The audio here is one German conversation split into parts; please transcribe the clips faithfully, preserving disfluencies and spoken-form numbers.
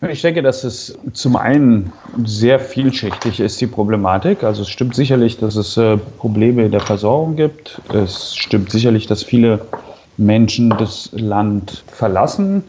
Ich denke, dass es zum einen sehr vielschichtig ist, die Problematik. Also es stimmt sicherlich, dass es äh, Probleme in der Versorgung gibt. Es stimmt sicherlich, dass viele Menschen das Land verlassen.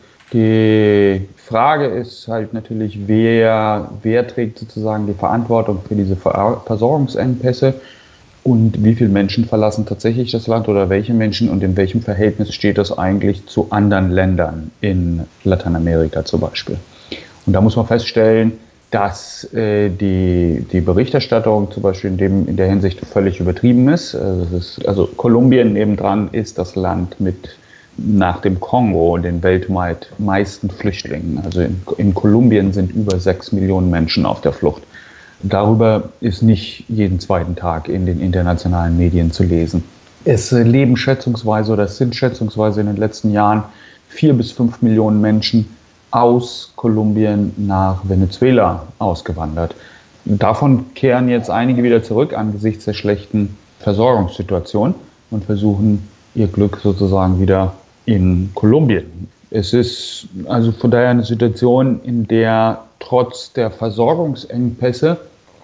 Die Frage ist halt natürlich, wer, wer trägt sozusagen die Verantwortung für diese Ver- Versorgungsengpässe und wie viele Menschen verlassen tatsächlich das Land oder welche Menschen und in welchem Verhältnis steht das eigentlich zu anderen Ländern in Lateinamerika zum Beispiel. Und da muss man feststellen, dass äh, die, die Berichterstattung zum Beispiel in, dem, in der Hinsicht völlig übertrieben ist. Also, es ist, also Kolumbien nebendran ist das Land mit nach dem Kongo den weltweit meisten Flüchtlingen. Also in, in Kolumbien sind über sechs Millionen Menschen auf der Flucht. Darüber ist nicht jeden zweiten Tag in den internationalen Medien zu lesen. Es äh, leben schätzungsweise oder es sind schätzungsweise in den letzten Jahren vier bis fünf Millionen Menschen aus Kolumbien nach Venezuela ausgewandert. Davon kehren jetzt einige wieder zurück angesichts der schlechten Versorgungssituation und versuchen ihr Glück sozusagen wieder in Kolumbien. Es ist also von daher eine Situation, in der trotz der Versorgungsengpässe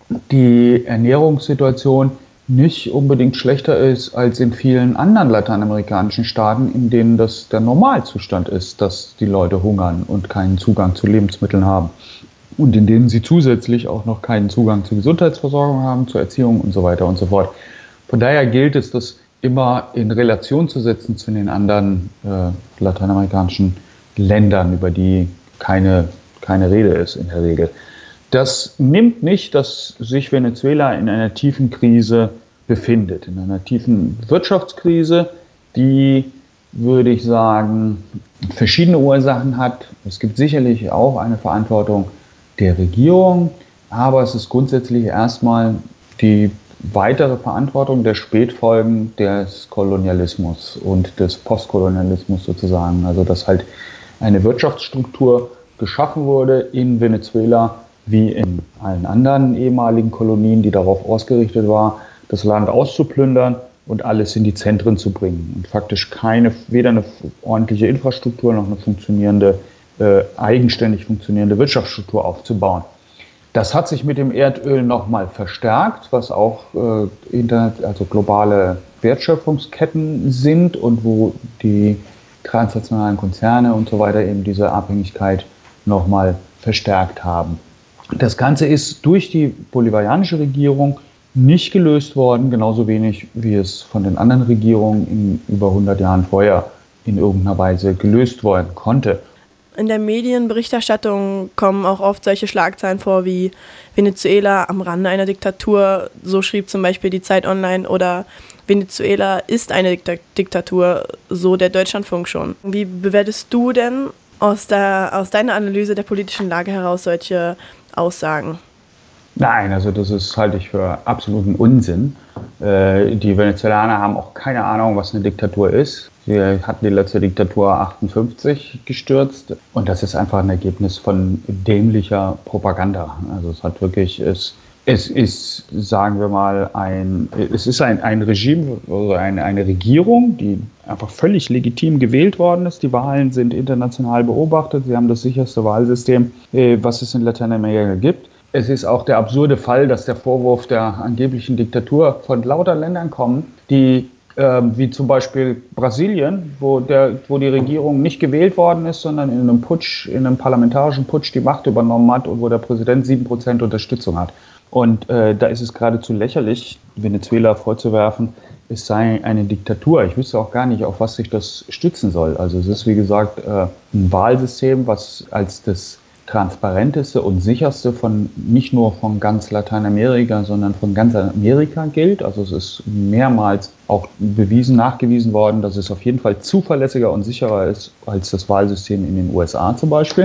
die Ernährungssituation nicht unbedingt schlechter ist als in vielen anderen lateinamerikanischen Staaten, in denen das der Normalzustand ist, dass die Leute hungern und keinen Zugang zu Lebensmitteln haben. Und in denen sie zusätzlich auch noch keinen Zugang zur Gesundheitsversorgung haben, zur Erziehung und so weiter und so fort. Von daher gilt es, das immer in Relation zu setzen zu den anderen äh, lateinamerikanischen Ländern, über die keine, keine Rede ist in der Regel. Das nimmt nicht, dass sich Venezuela in einer tiefen Krise befindet, in einer tiefen Wirtschaftskrise, die, würde ich sagen, verschiedene Ursachen hat. Es gibt sicherlich auch eine Verantwortung der Regierung, aber es ist grundsätzlich erstmal die weitere Verantwortung der Spätfolgen des Kolonialismus und des Postkolonialismus sozusagen. Also dass halt eine Wirtschaftsstruktur geschaffen wurde in Venezuela, wie in allen anderen ehemaligen Kolonien, die darauf ausgerichtet war, das Land auszuplündern und alles in die Zentren zu bringen. Und faktisch keine, weder eine ordentliche Infrastruktur noch eine funktionierende, äh, eigenständig funktionierende Wirtschaftsstruktur aufzubauen. Das hat sich mit dem Erdöl nochmal verstärkt, was auch äh, Internet, also globale Wertschöpfungsketten sind und wo die transnationalen Konzerne und so weiter eben diese Abhängigkeit nochmal verstärkt haben. Das Ganze ist durch die bolivarianische Regierung nicht gelöst worden, genauso wenig wie es von den anderen Regierungen in über hundert Jahren vorher in irgendeiner Weise gelöst werden konnte. In der Medienberichterstattung kommen auch oft solche Schlagzeilen vor wie Venezuela am Rande einer Diktatur, so schrieb zum Beispiel die Zeit Online, oder Venezuela ist eine Diktatur, so der Deutschlandfunk schon. Wie bewertest du denn aus, der, aus deiner Analyse der politischen Lage heraus solche Aussagen? Nein, also das ist, halte ich für absoluten Unsinn. Äh, die Venezuelaner haben auch keine Ahnung, was eine Diktatur ist. Sie hatten die letzte Diktatur achtundfünfzig gestürzt und das ist einfach ein Ergebnis von dämlicher Propaganda. Also es hat wirklich, es, es ist, sagen wir mal, ein, es ist ein, ein Regime, also eine, eine Regierung, die einfach völlig legitim gewählt worden ist. Die Wahlen sind international beobachtet. Sie haben das sicherste Wahlsystem, äh, was es in Lateinamerika gibt. Es ist auch der absurde Fall, dass der Vorwurf der angeblichen Diktatur von lauter Ländern kommt, die äh, wie zum Beispiel Brasilien, wo, der, wo die Regierung nicht gewählt worden ist, sondern in einem Putsch, in einem parlamentarischen Putsch die Macht übernommen hat und wo der Präsident sieben Prozent Unterstützung hat. Und äh, da ist es geradezu lächerlich, Venezuela vorzuwerfen, es sei eine Diktatur. Ich wüsste auch gar nicht, auf was sich das stützen soll. Also es ist, wie gesagt, äh, ein Wahlsystem, was als das transparenteste und sicherste von nicht nur von ganz Lateinamerika, sondern von ganz Amerika gilt. Also es ist mehrmals auch bewiesen, nachgewiesen worden, dass es auf jeden Fall zuverlässiger und sicherer ist als das Wahlsystem in den U S A zum Beispiel.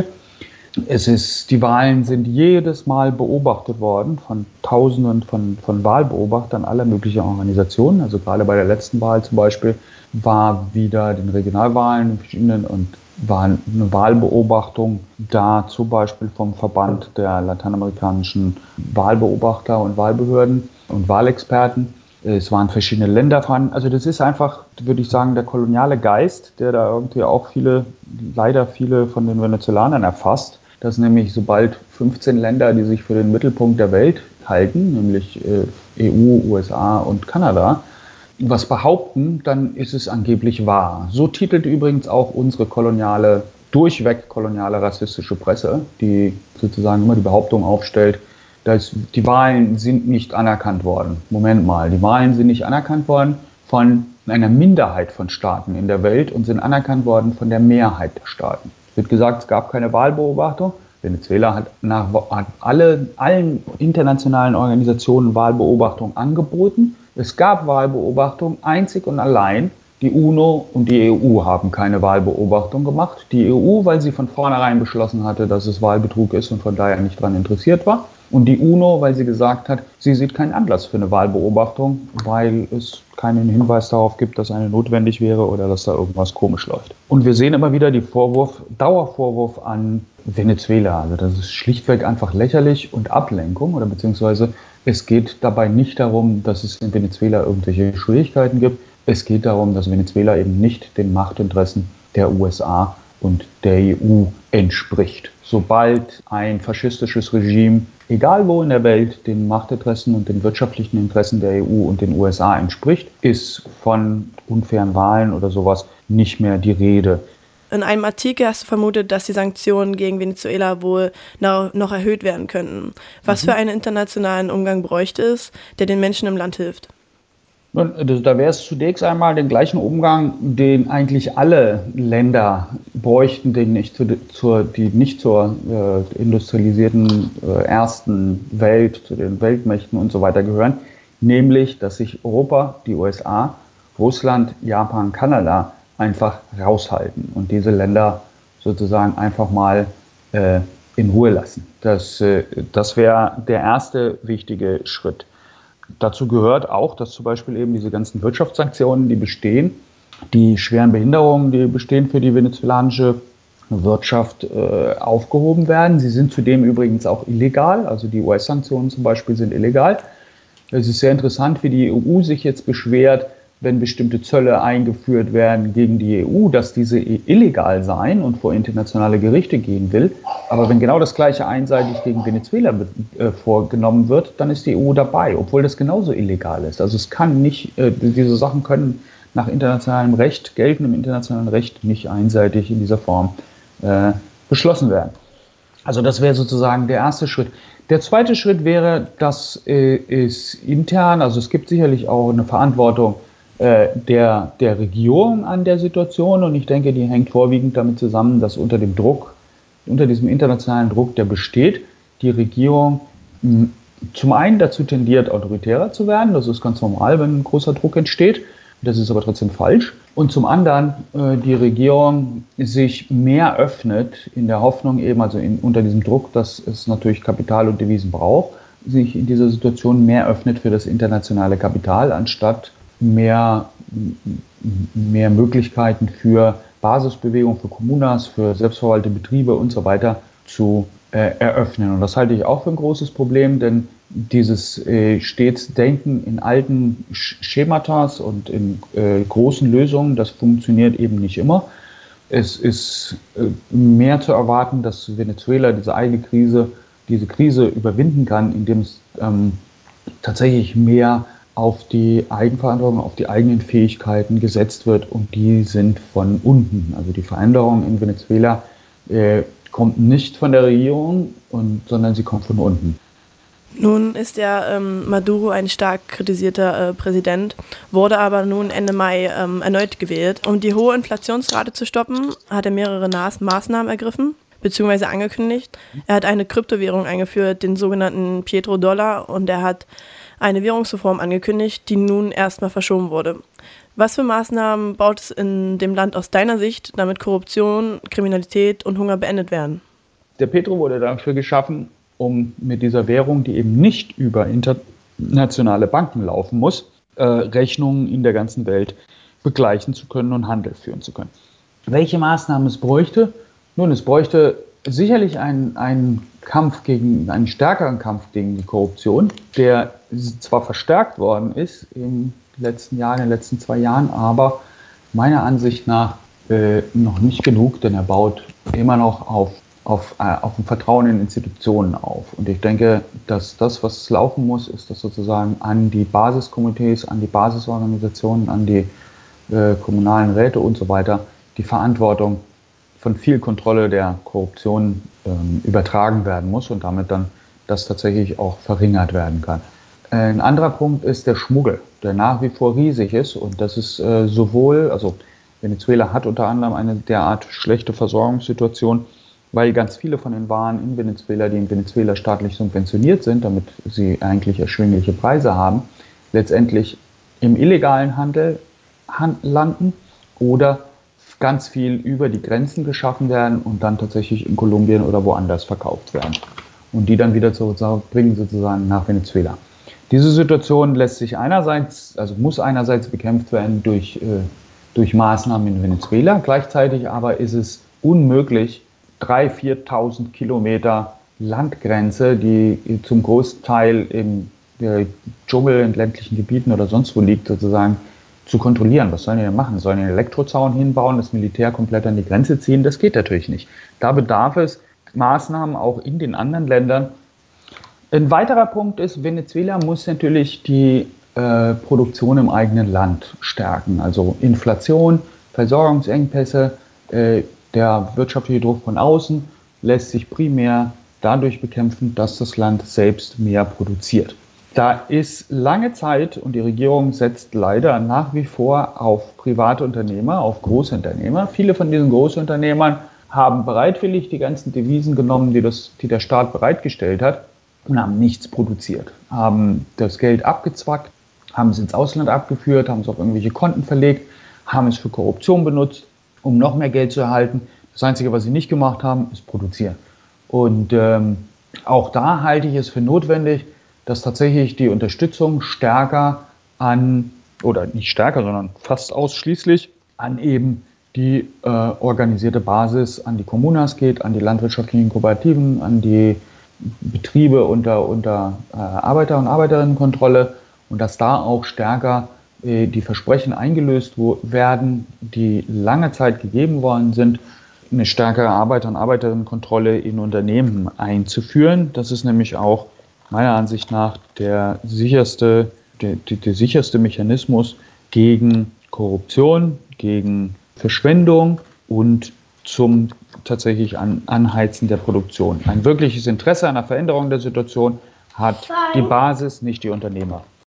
Es ist, die Wahlen sind jedes Mal beobachtet worden von Tausenden von, von Wahlbeobachtern aller möglichen Organisationen. Also gerade bei der letzten Wahl zum Beispiel war wieder den Regionalwahlen in verschiedenen und war eine Wahlbeobachtung da, zum Beispiel vom Verband der lateinamerikanischen Wahlbeobachter und Wahlbehörden und Wahlexperten. Es waren verschiedene Länder dran. Also das ist einfach, würde ich sagen, der koloniale Geist, der da irgendwie auch viele, leider viele von den Venezolanern erfasst. dass nämlich sobald fünfzehn Länder, die sich für den Mittelpunkt der Welt halten, nämlich E U, U S A und Kanada, was behaupten, dann ist es angeblich wahr. So titelt übrigens auch unsere koloniale, durchweg koloniale rassistische Presse, die sozusagen immer die Behauptung aufstellt, dass die Wahlen sind nicht anerkannt worden. Moment mal, die Wahlen sind nicht anerkannt worden von einer Minderheit von Staaten in der Welt und sind anerkannt worden von der Mehrheit der Staaten. Es wird gesagt, es gab keine Wahlbeobachtung. Venezuela hat, nach, hat alle, allen internationalen Organisationen Wahlbeobachtung angeboten. Es gab Wahlbeobachtung, einzig und allein die UNO und die E U haben keine Wahlbeobachtung gemacht. Die E U, weil sie von vornherein beschlossen hatte, dass es Wahlbetrug ist und von daher nicht daran interessiert war. Und die UNO, weil sie gesagt hat, sie sieht keinen Anlass für eine Wahlbeobachtung, weil es keinen Hinweis darauf gibt, dass eine notwendig wäre oder dass da irgendwas komisch läuft. Und wir sehen immer wieder die Vorwurf, Dauervorwurf an Venezuela. Also das ist schlichtweg einfach lächerlich und Ablenkung oder beziehungsweise es geht dabei nicht darum, dass es in Venezuela irgendwelche Schwierigkeiten gibt. Es geht darum, dass Venezuela eben nicht den Machtinteressen der U S A und der E U entspricht. Sobald ein faschistisches Regime, egal wo in der Welt, den Machtinteressen und den wirtschaftlichen Interessen der E U und den U S A entspricht, ist von unfairen Wahlen oder sowas nicht mehr die Rede. In einem Artikel hast du vermutet, dass die Sanktionen gegen Venezuela wohl noch erhöht werden könnten. Was mhm. für einen internationalen Umgang bräuchte es, der den Menschen im Land hilft? Nun, da wäre es zunächst einmal den gleichen Umgang, den eigentlich alle Länder bräuchten, die nicht, zu, zur, die nicht zur äh, industrialisierten äh, ersten Welt, zu den Weltmächten und so weiter gehören, nämlich, dass sich Europa, die U S A, Russland, Japan, Kanada einfach raushalten und diese Länder sozusagen einfach mal äh, in Ruhe lassen. Das, äh, das wäre der erste wichtige Schritt. Dazu gehört auch, dass zum Beispiel eben diese ganzen Wirtschaftssanktionen, die bestehen, die schweren Behinderungen, die bestehen für die venezolanische Wirtschaft, äh, aufgehoben werden. Sie sind zudem übrigens auch illegal, also die U S-Sanktionen zum Beispiel sind illegal. Es ist sehr interessant, wie die E U sich jetzt beschwert, wenn bestimmte Zölle eingeführt werden gegen die E U, dass diese illegal seien und vor internationale Gerichte gehen will. Aber wenn genau das Gleiche einseitig gegen Venezuela äh, vorgenommen wird, dann ist die E U dabei, obwohl das genauso illegal ist. Also es kann nicht, äh, diese Sachen können nach internationalem Recht, geltendem internationalen Recht, nicht einseitig in dieser Form äh, beschlossen werden. Also das wäre sozusagen der erste Schritt. Der zweite Schritt wäre, dass äh, es intern, also es gibt sicherlich auch eine Verantwortung Der, der Regierung an der Situation und ich denke, die hängt vorwiegend damit zusammen, dass unter dem Druck, unter diesem internationalen Druck, der besteht, die Regierung m, zum einen dazu tendiert, autoritärer zu werden, das ist ganz normal, wenn ein großer Druck entsteht, das ist aber trotzdem falsch, und zum anderen äh, die Regierung sich mehr öffnet in der Hoffnung eben, also in, unter diesem Druck, dass es natürlich Kapital und Devisen braucht, sich in dieser Situation mehr öffnet für das internationale Kapital, anstatt mehr, mehr Möglichkeiten für Basisbewegungen, für Kommunas, für selbstverwaltete Betriebe und so weiter zu äh, eröffnen. Und das halte ich auch für ein großes Problem, denn dieses äh, stets Denken in alten Schematas und in äh, großen Lösungen, das funktioniert eben nicht immer. Es ist äh, mehr zu erwarten, dass Venezuela diese eigene Krise, diese Krise überwinden kann, indem es ähm, tatsächlich mehr auf die Eigenverantwortung, auf die eigenen Fähigkeiten gesetzt wird und die sind von unten. Also die Veränderung in Venezuela äh, kommt nicht von der Regierung, und, sondern sie kommt von unten. Nun ist ja ähm, Maduro ein stark kritisierter äh, Präsident, wurde aber nun Ende Mai ähm, erneut gewählt. Um die hohe Inflationsrate zu stoppen, hat er mehrere Nas- Maßnahmen ergriffen, beziehungsweise angekündigt. Er hat eine Kryptowährung eingeführt, den sogenannten Petrodollar, und er hat eine Währungsreform angekündigt, die nun erstmal verschoben wurde. Was für Maßnahmen baut es in dem Land aus deiner Sicht, damit Korruption, Kriminalität und Hunger beendet werden? Der Petro wurde dafür geschaffen, um mit dieser Währung, die eben nicht über internationale Banken laufen muss, äh, Rechnungen in der ganzen Welt begleichen zu können und Handel führen zu können. Welche Maßnahmen es bräuchte? Nun, es bräuchte sicherlich einen, einen Kampf gegen, einen stärkeren Kampf gegen die Korruption, der zwar verstärkt worden ist in den letzten Jahren, in den letzten zwei Jahren, aber meiner Ansicht nach äh, noch nicht genug, denn er baut immer noch auf auf, äh, auf ein Vertrauen in Institutionen auf. Und ich denke, dass das, was laufen muss, ist, dass sozusagen an die Basiskomitees, an die Basisorganisationen, an die äh, kommunalen Räte und so weiter die Verantwortung von viel Kontrolle der Korruption ähm, übertragen werden muss und damit dann das tatsächlich auch verringert werden kann. Ein anderer Punkt ist der Schmuggel, der nach wie vor riesig ist, und das ist äh, sowohl, also Venezuela hat unter anderem eine derart schlechte Versorgungssituation, weil ganz viele von den Waren in Venezuela, die in Venezuela staatlich subventioniert sind, damit sie eigentlich erschwingliche Preise haben, letztendlich im illegalen Handel hand- landen oder ganz viel über die Grenzen geschaffen werden und dann tatsächlich in Kolumbien oder woanders verkauft werden und die dann wieder zurückbringen sozusagen nach Venezuela. Diese Situation lässt sich einerseits, also muss einerseits bekämpft werden durch, äh, durch Maßnahmen in Venezuela. Gleichzeitig aber ist es unmöglich, dreitausend, viertausend Kilometer Landgrenze, die zum Großteil im äh, Dschungel, in ländlichen Gebieten oder sonst wo liegt, sozusagen zu kontrollieren. Was sollen die denn machen? Sollen die einen Elektrozaun hinbauen, das Militär komplett an die Grenze ziehen? Das geht natürlich nicht. Da bedarf es Maßnahmen auch in den anderen Ländern. Ein weiterer Punkt ist, Venezuela muss natürlich die äh, Produktion im eigenen Land stärken. Also Inflation, Versorgungsengpässe, äh, der wirtschaftliche Druck von außen lässt sich primär dadurch bekämpfen, dass das Land selbst mehr produziert. Da ist lange Zeit, und die Regierung setzt leider nach wie vor auf private Unternehmer, auf Großunternehmer. Viele von diesen Großunternehmern haben bereitwillig die ganzen Devisen genommen, die, das, die der Staat bereitgestellt hat, und haben nichts produziert, haben das Geld abgezwackt, haben es ins Ausland abgeführt, haben es auf irgendwelche Konten verlegt, haben es für Korruption benutzt, um noch mehr Geld zu erhalten. Das Einzige, was sie nicht gemacht haben, ist produzieren. Und ähm, auch da halte ich es für notwendig, dass tatsächlich die Unterstützung stärker an, oder nicht stärker, sondern fast ausschließlich an eben die äh, organisierte Basis, an die Kommunas geht, an die landwirtschaftlichen Kooperativen, an die Betriebe unter, unter äh, Arbeiter- und Arbeiterinnenkontrolle, und dass da auch stärker äh, die Versprechen eingelöst wo, werden, die lange Zeit gegeben worden sind, eine stärkere Arbeiter- und Arbeiterinnenkontrolle in Unternehmen einzuführen. Das ist nämlich auch meiner Ansicht nach der sicherste, der, der, der sicherste Mechanismus gegen Korruption, gegen Verschwendung und zum tatsächlich an, Anheizen der Produktion. Ein wirkliches Interesse an der Veränderung der Situation hat die Basis, nicht die Unternehmer.